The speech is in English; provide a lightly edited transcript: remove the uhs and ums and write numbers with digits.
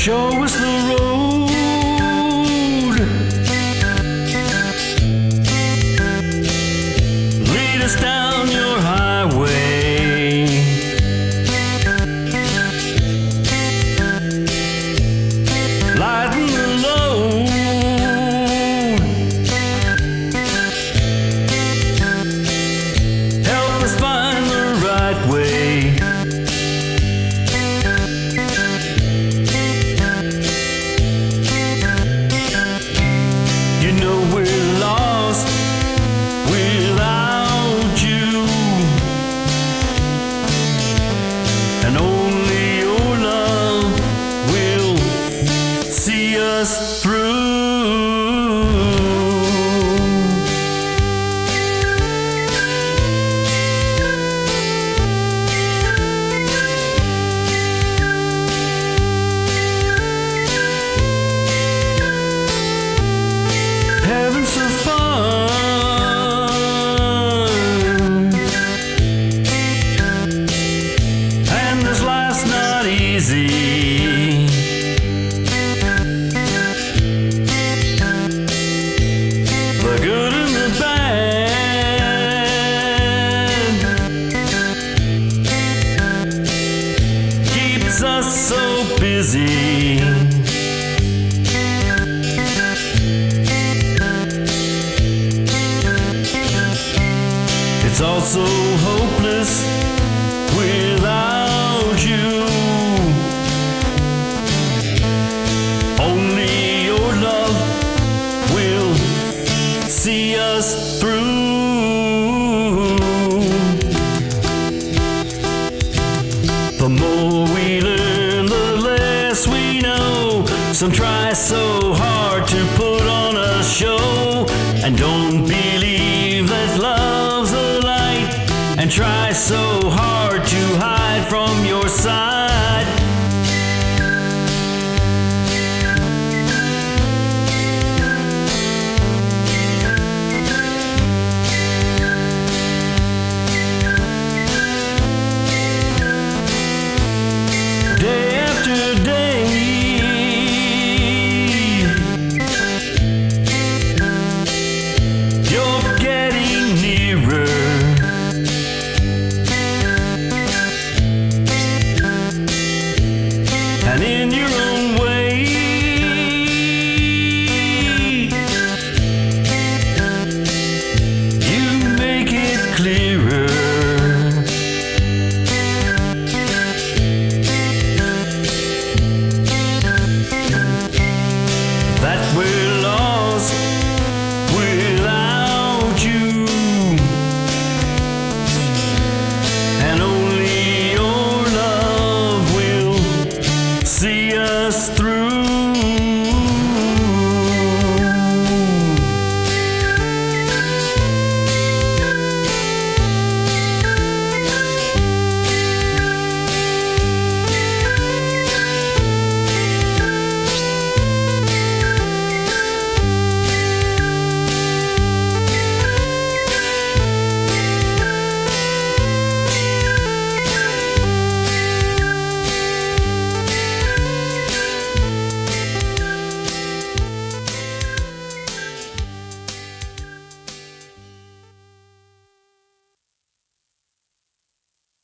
Show us the road. Lead us down your highway. Lighten the load. Help us find the right way. We're lost without you, and only your love will see us through. Heaven's so far, and this life's not easy. The good and the bad keeps us so busy. It's all so hopeless without you. Only your love will see us through. The more we learn, the less we know. Some try so hard to put on a show and don't believe that love's a light, and try so hard to hide from your side. Day after day, you're getting nearer. And in your own way, you make it clearer that we're lost without you, and only your love will see us through.